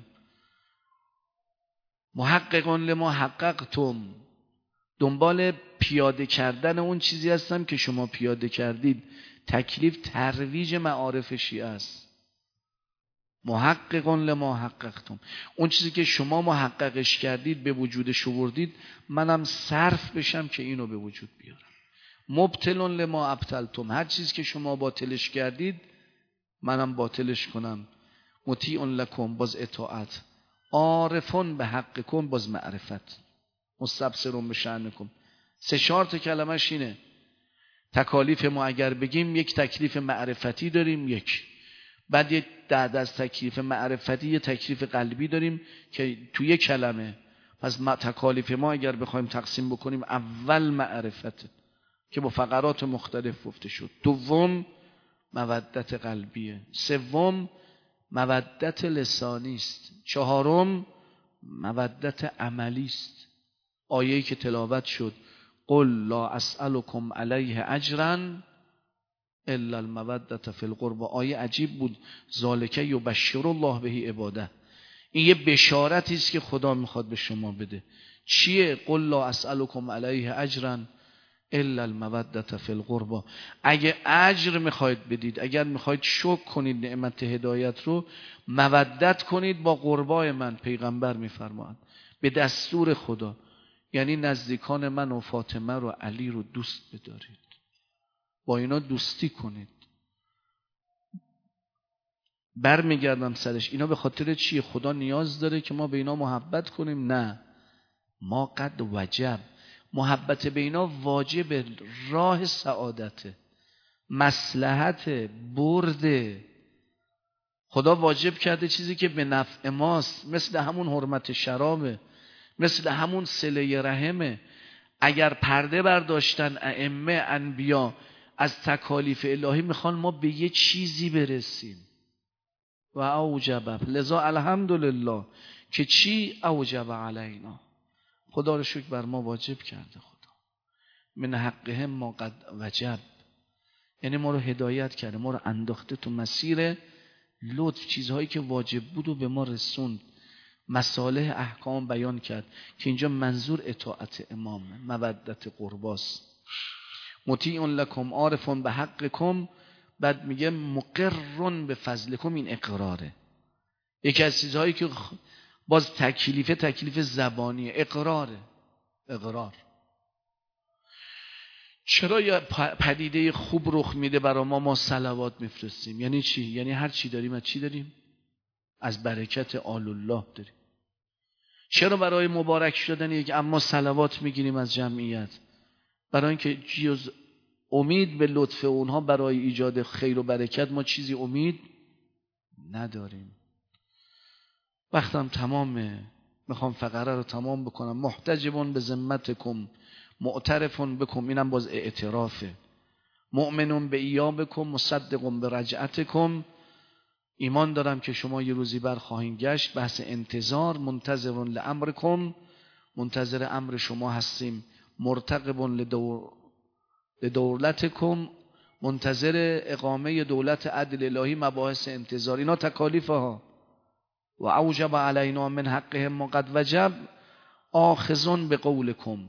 محققون لما حققتم، دنبال پیاده کردن اون چیزی هستم که شما پیاده کردید. تکلیف ترویج معارف شیعه است. محققون لما حققتم، اون چیزی که شما محققش کردید به وجودش آوردید، منم صرف بشم که اینو به وجود بیارم. مبتلون لما ابطلتم، هر چیزی که شما باطلش کردید منم باطلش کنم. مطیعون لکم، باز اطاعت. عارفون به حقکم، باز معرفت. مستبصرون به شأنکم. سه چهار تا کلمش اینه. تکالیف ما اگر بگیم یک تکلیف معرفتی داریم، یک بعد یک بعد از تکلیف معرفتی یه تکلیف قلبی داریم که توی یک کلمه. پس تکالیف ما اگر بخوایم تقسیم بکنیم، اول معرفت که با فقرات مختلف گفته شد، دوم مودت قلبیه، سوم مودت لسانی است، چهارم مودت عملی است. آیه‌ای که تلاوت شد قل لا اسألكم علیه اجرا الا المودة فی القربى، آیه عجیب بود. ذالک یبشر الله به عباده، این یه بشارتی است که خدا میخواد به شما بده. چیه؟ قل لا اسألكم علیه اجرا الا المودة فی القربى. اگه اجر میخواید بدید، اگر میخواید شکر کنید نعمت هدایت رو، مودت کنید با قربای من. پیغمبر میفرماید به دستور خدا، یعنی نزدیکان من و فاطمه رو علی رو دوست بدارید، با اینا دوستی کنید. برمیگردم سرش، اینا به خاطر چیه؟ خدا نیاز داره که ما به اینا محبت کنیم؟ نه، ما قد وجب، محبت به اینا واجب، راه سعادته، مصلحت، برده. خدا واجب کرده چیزی که به نفع ماست، مثل همون حرمت شرابه، مثل همون صله رحمه. اگر پرده برداشتن ائمه انبیا از تکالیف الهی، میخوان ما به یه چیزی برسیم. و اوجب، لذا الحمدلله که چی؟ اوجب علینا، خدا رو شکر بر ما واجب کرده. خدا من حقهم ما قد وجب، یعنی ما رو هدایت کرده، ما رو انداخته تو مسیر لطف، چیزهایی که واجب بود و به ما رسوند، مصالح احکام بیان کرد که اینجا منظور اطاعت امامه، مودت قرباست. مطیع لکم عارف به حقکم، بعد میگه مقر به فضلکم، این اقراره. یکی از چیزهایی که باز تکلیف تکلیف زبانیه، اقراره، اقرار. چرا یه پدیده خوب رخ میده برای ما، ما صلوات میفرستیم؟ یعنی چی؟ یعنی هر چی داریم از چی داریم؟ از برکت آل الله داریم. چرا برای مبارک شدن یک اما صلوات میگیریم از جمعیت؟ برای اینکه جز امید به لطف اونها برای ایجاد خیر و برکت ما چیزی امید نداریم. وقتم تمامه، میخوام فقره رو تمام بکنم. محتجبون به ذمتکم معترفون بکم، اینم باز اعترافه. مؤمنون به ایابکم مصدقون به رجعتکم، ایمان دارم که شما یه روزی بر خواهید گشت. بحث انتظار، منتظرون لامرکم، منتظر امر شما هستیم. مرتقبون لدور لدولتکم، منتظر اقامه دولت عدل الهی، مباحث انتظار. اینا تکالیفها. و اوجب علینا من حقهم ما قد وجب آخذون به قولکم،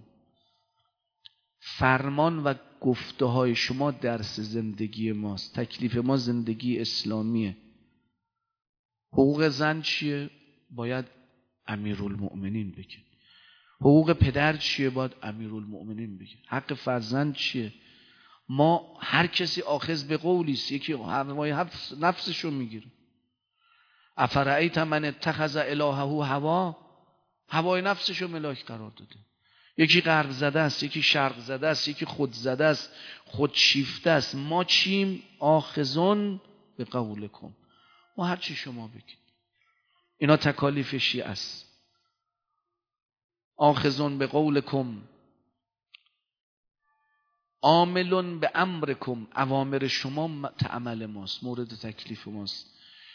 فرمان و گفته های شما درس زندگی ماست. تکلیف ما زندگی اسلامیه. حقوق زن چیه؟ باید امیرالمؤمنین بگه. حقوق پدر چیه؟ باید امیرالمؤمنین بگه. حق فرزند چیه؟ ما هر کسی آخذ به قولیست، یکی هوای نفسشو میگیره. افرأیت من اتخذ الهه هوا، هوای نفسشو ملاک قرار داده. یکی غرب زده است، یکی شرق زده است، یکی خود زده است، خود شیفته است. ما چیم؟ آخذون به قولکم، ما هر چی شما بگید. اینا تکالیف شیعه است. آخذون به قولکم عاملون به امرکم، اوامر شما تعمل ماست، مورد تکلیف ماست.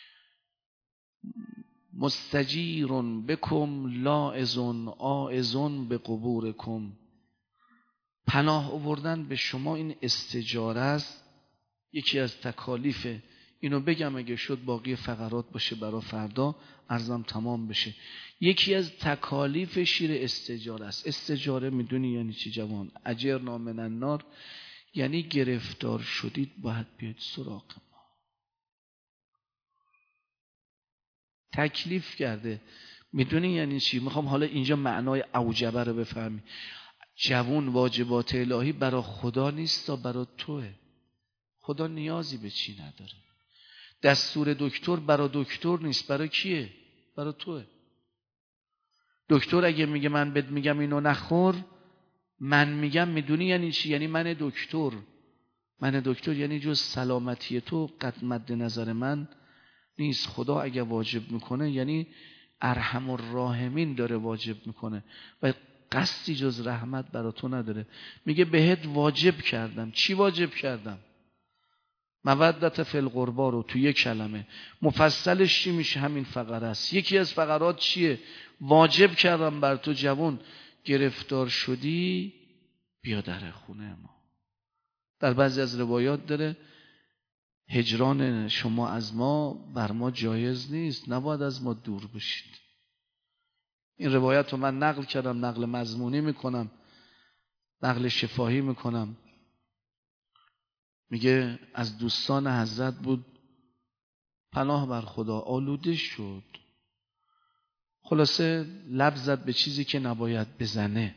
مستجیرون بکم لاعزون آعزون به قبورکم، پناه آوردن به شما این استجاره است. یکی از تکالیف، اینو بگم اگه شد باقی فقرات باشه برای فردا، عرضم تمام بشه. یکی از تکالیف شیر استجاره است. استجاره میدونی یعنی چی جوان؟ اجرنا من النار، یعنی گرفتار شدید باید بیاید سراغ ما. تکلیف کرده، میدونی یعنی چی؟ میخوام حالا اینجا معنای اوجبه رو بفهمی. جوان واجبات الهی برای خدا نیست تا برای توه. خدا نیازی به چی نداره. دستور دکتر برای دکتر نیست، برای کیه؟ برای توه. دکتر اگه میگه من بهت میگم اینو نخور، من میگم، میدونی یعنی چی؟ یعنی من دکتر، من دکتر یعنی جز سلامتی تو قد مد نظر من نیست. خدا اگه واجب میکنه یعنی ارحم الراحمین داره واجب میکنه و قصدی جز رحمت برای تو نداره. میگه بهت واجب کردم. چی واجب کردم؟ مودت فی القربا رو تو یک کلمه. مفصلش چی میشه؟ همین فقره است. یکی از فقرات چیه؟ واجب کردم بر تو جوان، گرفتار شدی بیا در خونه ما. در بعضی از روایات داره هجران شما از ما بر ما جایز نیست، نباید از ما دور بشید. این روایت رو من نقل کردم، نقل مضمونی میکنم. نقل شفاهی میکنم، میگه از دوستان حضرت بود، پناه بر خدا، آلوده شد، خلاصه لب زد به چیزی که نباید بزنه،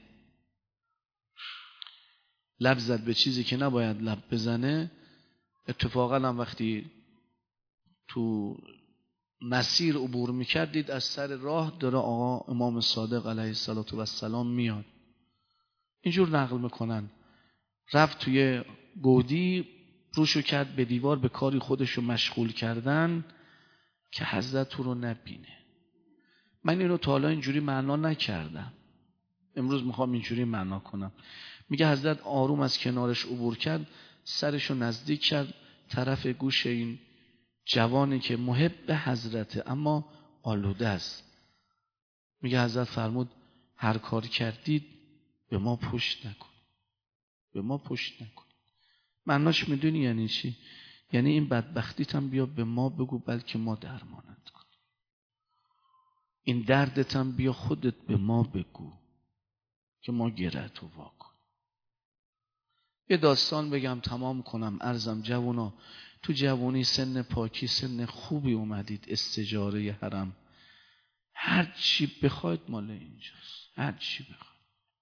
لب زد به چیزی که نباید لب بزنه. اتفاقا هم وقتی تو مسیر عبور میکردید از سر راه داره آقا امام صادق علیه السلام میاد. اینجور نقل میکنن رفت توی گودی، روشو کرد به دیوار، به کاری خودشو مشغول کردن که حضرت تو رو نبینه. من اینو تا حالا اینجوری معنا نکردم، امروز میخوام اینجوری معنا کنم. میگه حضرت آروم از کنارش عبور کرد، سرشو نزدیک کرد طرف گوش این جوانی که محب حضرته اما آلوده است. میگه حضرت فرمود هر کار کردید به ما پشت نکن، به ما پشت نکن. معناش میدونی یعنی چی؟ یعنی این بدبختیت هم بیا به ما بگو بلکه ما درمانت کن، این دردت هم بیا خودت به ما بگو که ما گره‌تو وا کن. یه داستان بگم تمام کنم. عرضم جوونا، تو جوانی سن پاکی سن خوبی اومدید استجاره حرم، هر چی بخواید مال اینجاست، هر چی بخواید.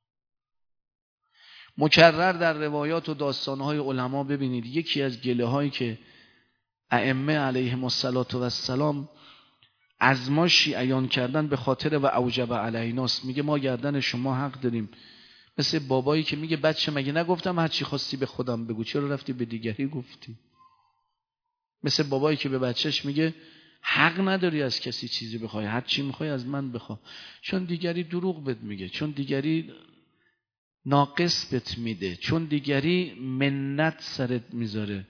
مکرر در روایات و داستانهای علما ببینید یکی از گله هایی که ائمه علیهم السلام از ما شیعیان کردن به خاطر و اوجب علینا، میگه ما گردن شما حق داریم. مثل بابایی که میگه بچه مگه نگفتم هر چی خواستی به خودم بگو، چرا رفتی به دیگری گفتی؟ مثل بابایی که به بچهش میگه حق نداری از کسی چیزی بخوای، هر چی میخوای از من بخوا، چون دیگری دروغ بهت میگه، چون دیگری ناقص بهت میده، چون دیگری منت سرت میذاره.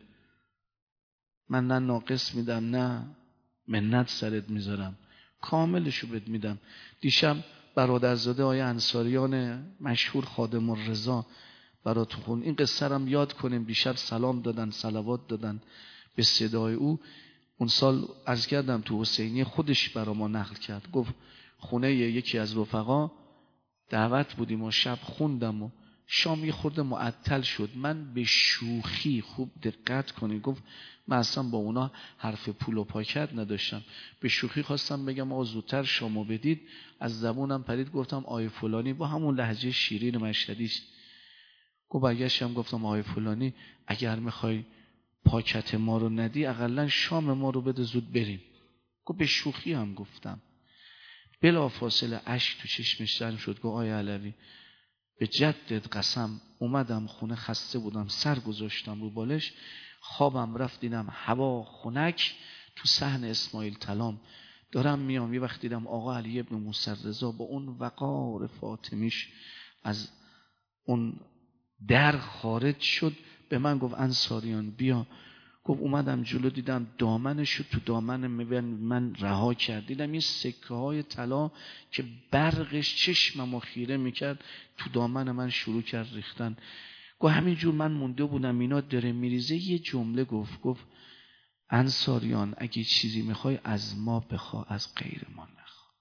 من نه ناقص میدم نه منت سرت میذارم، کاملشو بهت میدم. دیشب برادرزاده آیه انصاریان مشهور خادم الرضا براتون خون، این قصه رو یاد کنیم. دیشب سلام دادن، صلوات دادن به صدای او. اون سال عرض کردم تو حسینی خودش برا ما نقل کرد، گفت خونه یکی از رفقا دعوت بودیم و شب خوندم و شام یه خورده معطل شد. من به شوخی، خوب دقت کنید، گفت من اصلا با اونا حرف پول و پاکت نداشتم، به شوخی خواستم بگم آقا زودتر شامو بدید، از زبونم پرید گفتم آیه فلانی، با همون لهجه شیرین مشهدیش. گفت برگشتم گفتم آیه فلانی اگر میخوای پاکت ما رو ندی اقلا شام ما رو بده زود بریم. گفت به شوخی هم گفتم. بلا فاصله اشک تو چشمش جمع شد. گفت آیه علوی به جدت قسم اومدم خونه خسته بودم، سر گذاشتم رو بالش، خوابم رفت دیدم هوا خنک، تو صحن اسماعیل تلام دارم میام، یه وقت دیدم آقا علی ابن موسی رضا با اون وقار فاطمیش از اون در خارج شد، به من گفت انصاریان بیا. گفت اومدم جلو دیدم دامنشو تو دامن من رها کرد، دیدم این سکه های طلا که برقش چشممو خیره میکرد تو دامن من شروع کرد ریختن. گفت همینجور من مونده بودم اینا داره میریزه، یه جمله گفت، گفت انصاریان اگه چیزی میخوای از ما بخوا، از غیر ما نخوا.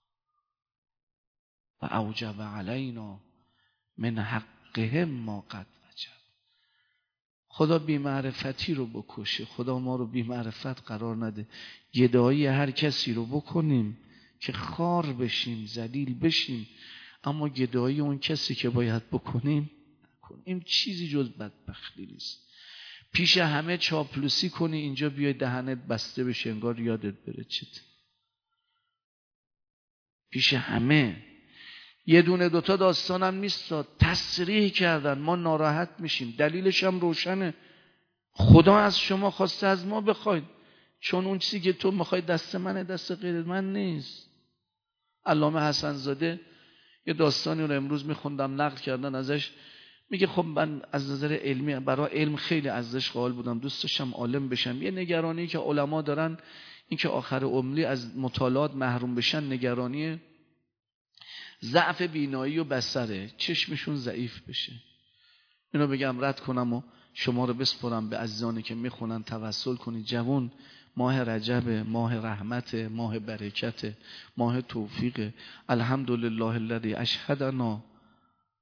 و اوجب علینا من حقهم ما قد وجب. خدا بی‌معرفتی رو بکشه، خدا ما رو بی‌معرفت قرار نده. گدایی هر کسی رو بکنیم که خار بشیم، ذلیل بشیم، اما گدایی اون کسی که باید بکنیم نکنیم. این چیزی جز بدبختی نیست. پیش همه چاپلوسی کنی اینجا بیای دهنت بسته بشه انگار یادت بره چت. پیش همه یه دونه دوتا داستانم نیست، تصریح کردن ما ناراحت میشیم، دلیلش هم روشنه. خدا از شما خواسته از ما بخواید، چون اون چیزی که تو میخوای دست منه، دست غیر من نیست. علامه حسن زاده یه داستانی رو امروز میخوندم نقل کردن ازش، میگه خب من از نظر علمی برای علم خیلی ازش قائل بودم، دوست داشتم عالم بشم. یه نگرانی که علما دارن این که آخر عمری از مطالعات محروم بشن، نگرانی ضعف بینایی و بصره، چشمشون ضعیف بشه. اینو بگم رد کنم و شما رو بسپرم به عزیزانی که میخونن توسل کنید. جوان، ماه رجب، ماه رحمت، ماه برکت، ماه توفیق. الحمدلله الذی اشهدنا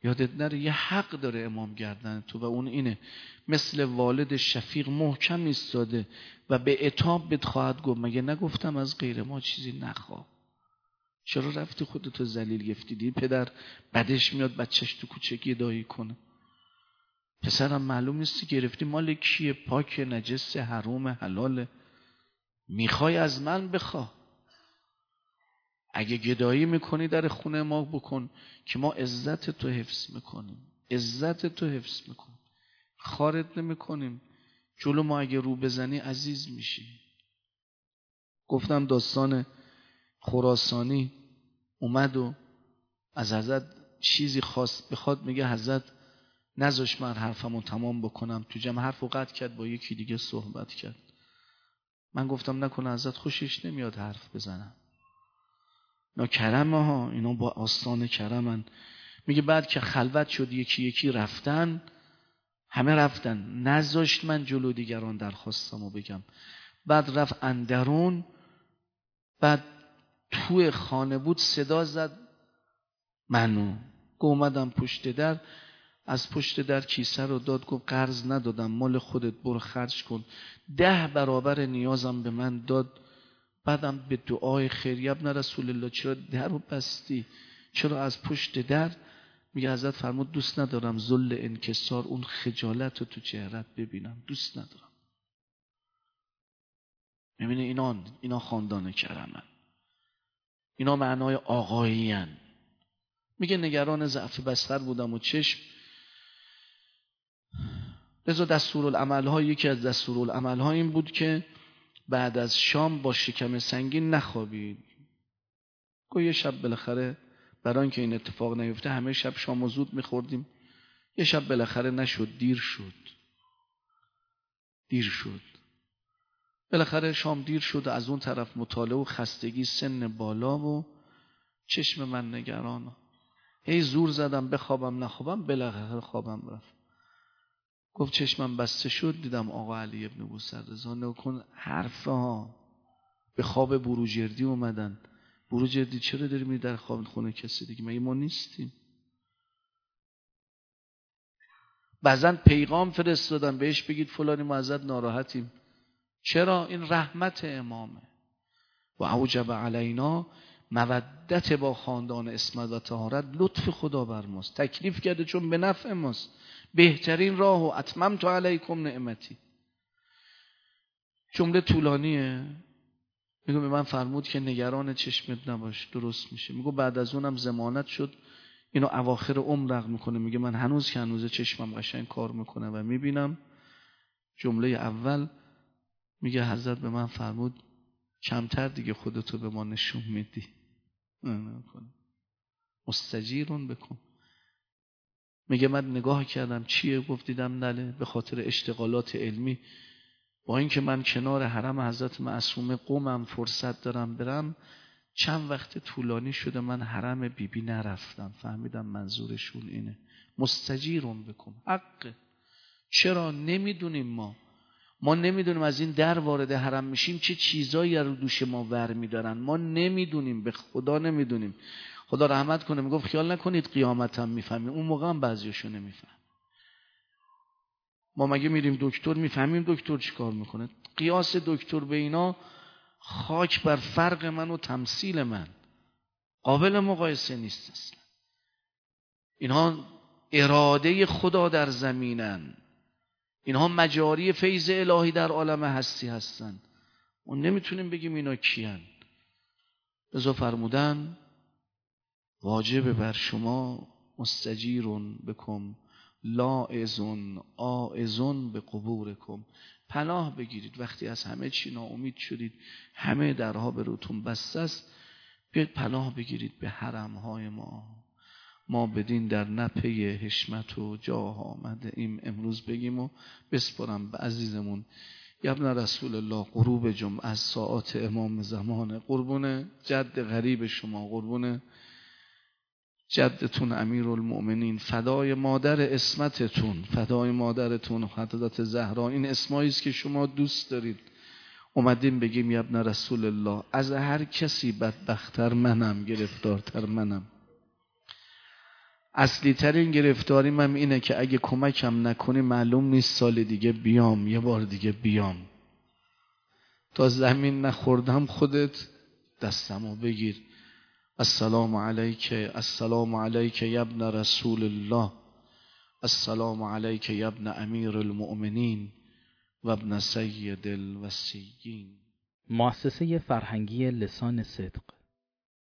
یادت نره یه حق داره امام گردن تو و اون اینه مثل والد شفیق محکم ایستاده و به عتاب بهت خواهد گفت مگه نگفتم از غیر ما چیزی نخواه؟ چرا رفتی خودتو ذلیل گفتی؟ دی پدر بدش میاد بچهش تو کوچه گدایی کنه. پسرم معلوم نیستی گرفتی مال کیه، پاک نجس حرام حلاله، میخوای از من بخواه. اگه گدایی میکنی در خونه ما بکن که ما عزت تو حفظ میکنیم، عزت تو حفظ میکنیم، خارت نمیکنیم. جلو ما اگه رو بزنی عزیز میشی. گفتم داستان خراسانی اومد و از حضرت چیزی خواست بخواد، میگه حضرت نذاش من حرفمو تمام بکنم، تو جمع حرفو قطع کرد، با یکی دیگه صحبت کرد. من گفتم نکنه حضرت خوشش نمیاد حرف بزنم. اینا کرمه ها، اینا با آستان کرمن. میگه بعد که خلوت شد یکی یکی رفتن، همه رفتن، نذاشت من جلو دیگران درخواستمو بگم. بعد رفت اندرون، بعد توی خانه بود صدا زد منو. گفت اومدم پشت در، از پشت در کیسه رو داد، گفت قرض ندادم مال خودت برو خرج کن. ده برابر نیازم به من داد. بعدم به دعای خیر یا ابن رسول الله چرا در رو بستی؟ چرا از پشت در؟ میگه حضرت فرمود دوست ندارم ذل انکسار، اون خجالت رو تو چهرت ببینم، دوست ندارم. میبینه اینا اینا خاندان کرمن، اینا معنای آقایین. میگه نگران ضعف بستر بودم و چشم. لذا دستورالعمل ها، یکی از دستورالعمل ها این بود که بعد از شام با شکم سنگین نخوابید. گو یه شب بالاخره برای اینکه این اتفاق نیفته همه شب شام زود میخوردیم. یه شب بالاخره نشد، دیر شد دیر شد بالاخره شام دیر شد. از اون طرف مطالعه و خستگی، سن بالا و چشم من نگران. هی زور زدم بخوابم نخوابم، بالاخره خوابم رفت. گفت چشمم بسته شد دیدم آقا علی ابن بوسررضا. نکن حرف ها، به خواب بروجردی اومدن. بروجردی چرا داری میری در خواب خونه کسی دیگه؟ مگه ما نیستیم؟ بعضن پیغام فرستادن بهش بگید فلانی ما ازت ناراحتیم. چرا؟ این رحمت امامه. و اوجب علینا مودت با خاندان اسمت و طهارت، لطف خدا بر ماست، تکلیف کرده چون به نفع ماست. بهترین راه و اتممت علیکم نعمتی. جمله طولانیه. میگو به من فرمود که نگران چشمت نباش، درست میشه. میگو بعد از اونم ضمانت شد. اینو اواخر عمر رقم میکنه، میگه من هنوز که هنوز چشمم قشنگ کار میکنه و میبینم. جمله اول میگه حضرت به من فرمود کمتر دیگه خودتو به ما نشون میدی، مستجیرون بکن. میگه من نگاه کردم چیه؟ گفت دیدم نله به خاطر اشتغالات علمی، با اینکه من کنار حرم حضرت معصومه قومم فرصت دارم برم، چند وقت طولانی شده من حرم بی بی نرفتم. فهمیدم منظورشون اینه، مستجیرون بکن. حقه. چرا؟ نمیدونیم ما ما نمیدونیم از این در وارد حرم میشیم چه چیزایی رو دوش ما ور میدارن. ما نمیدونیم، به خدا نمیدونیم. خدا رحمت کنه. میگفت خیال نکنید قیامتم میفهمیم. اون موقع هم بعضیاشو نمیفهم. ما مگه میریم دکتر میفهمیم دکتر چیکار میکنه؟ قیاس دکتر به اینا خاک بر فرق من و تمثیل من، قابل مقایسه نیست اصلا. اینها اراده خدا در زمینن، اینها مجاری فیض الهی در عالم هستی هستن. ما نمیتونیم بگیم اینا کیان. لذا فرمودن واجب بر شما مستجیرون بکن لاعزون آعزون به قبورکم. پناه بگیرید وقتی از همه چی ناامید شدید، همه درها به روتون بسته است، بیاید پناه بگیرید به حرمهای ما. ما بدین در نپی حشمت و جاه آمده ایم. امروز بگیم و بسپرم به عزیزمون ابن رسول الله غروب جمعه از ساعات امام زمانه. قربون جد غریب شما، قربون جدتون امیرالمؤمنین، فدای مادر اسمتتون، فدای مادرتون حضرت زهرا. این اسمایی است که شما دوست دارید. اومدیم بگیم یا ابن رسول الله از هر کسی بدبختر منم، گرفتارتر منم. اصلی ترین گرفتاریم هم اینه که اگه کمکم نکنی معلوم نیست سال دیگه بیام، یه بار دیگه بیام. تا زمین نخوردم خودت دستمو بگیر. السلام علیک، السلام علیک یا ابن رسول الله، السلام علیک یا ابن امیر المؤمنین و ابن سید الوصیین. مؤسسه فرهنگی لسان صدق